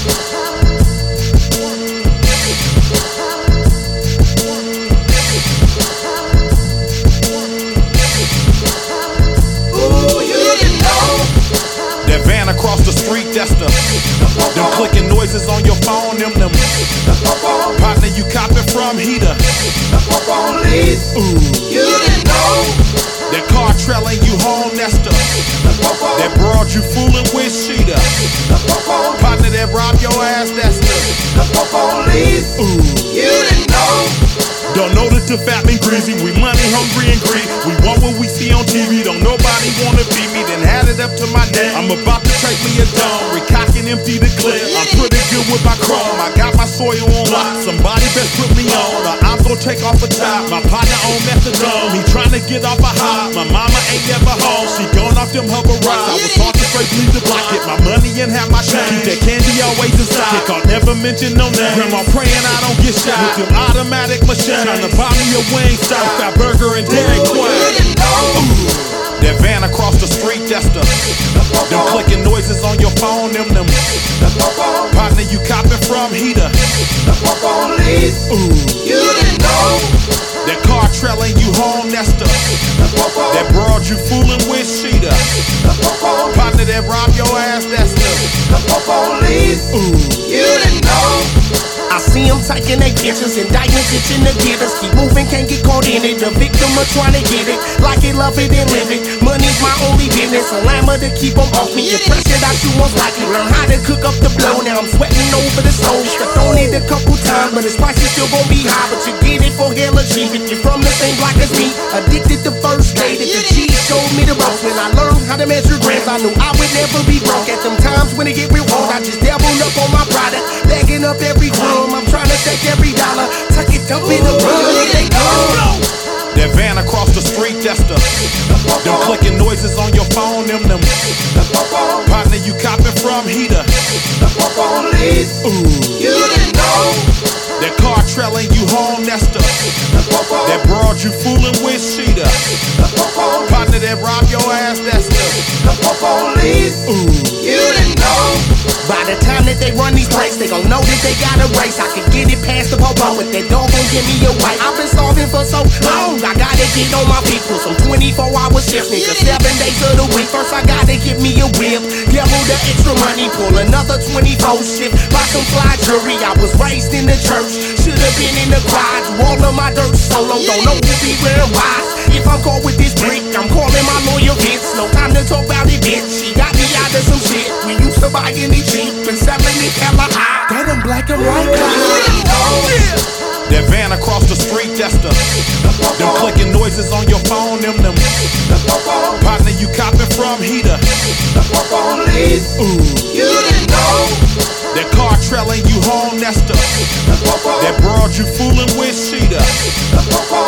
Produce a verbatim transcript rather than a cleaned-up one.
Across the street, that's the them clicking noises on your phone, them them partner you copping from heater. Police, ooh, you didn't know that car trailing you home, that's the that broad you fooling with sheeta. Partner that robbed your ass, that's the police, ooh, you didn't know. Don't know that the fat and greasy, we money hungry and greedy. We want what we see on T V, don't nobody wanna be me. Then had it up to my neck, I'm about to take me a dome. Recock and empty the clip, I'm pretty good with my chrome. I got my soil on lock, somebody best put me on, or I'm gonna take off a top. My partner on methadone, he tryna get off a hop. My mama ain't never home, she gone off them hover rocks. I was taught to straight leave the block, get my money and have my shine. Keep that candy always inside, can't never mention no name. Grandma praying I don't get shot with them automatic machines. Trying to buy me a wing stop, fat burger and Dairy Queen. That van across the street, that's the them clicking noises on your phone, them them partner you copping from heater. Police, ooh, you didn't know that car trailing you home, that's the that broad you fooling with sheeta. Partner that robbed your ass, that's the police, ooh, you didn't know. I see them taking their pictures, indictments itching to get us. Keep moving, can't get caught in it. The victim are trying to get it, like it, love it, and live it. Money's my only business, a llama to keep them off me. If pressured, I shoot most likely. Learn how to cook up the blow, now I'm sweating over the stove. Stepped on it a couple times, but its price is still gon' be high. But you get it for hella cheap if you're from the same block as me. Addicted to first aid, the G showed me the ropes. When I learned how to measure grams, I knew I would never be broke. At them times when it get real hard, I just dabbled up on my product, bagging up every room. I'm trying to take every dollar, tuck it, dump it, and run it, go. That van across the street, that's the them clicking noises on your phone, them them partner you copping from heater. Police, ooh, you didn't know that car trailing you home, that's the that broad you fooling with sheeta. Partner that robbed your ass, that's the police, ooh, you didn't know. By the time that they run these plays, they gon' know that they got a race. I can get it past the popo, but that dog gon' give me a white. I've been starving for so long, I gotta get on my feet. Put some twenty-four hour shifts, nigga, seven days of the week. First I gotta get me a whip, double the extra money, pull another twenty-four shift, buy some fly jewelry. I was raised in the church, should've been in the garage. All of my dirt solo, don't know who be wearing wise. If I'm caught with this brick, I'm calling my lawyer Vince. No time to talk about it, bitch. She got me out of some shit. We used to buy any cheap and selling it hella high. That them black and white cars. That van across the street, that's the them clicking noises on your phone, them them partner you copping from heater. Police, ooh, you didn't know that car trailing you home, that's the that broad you fooling with sheeta.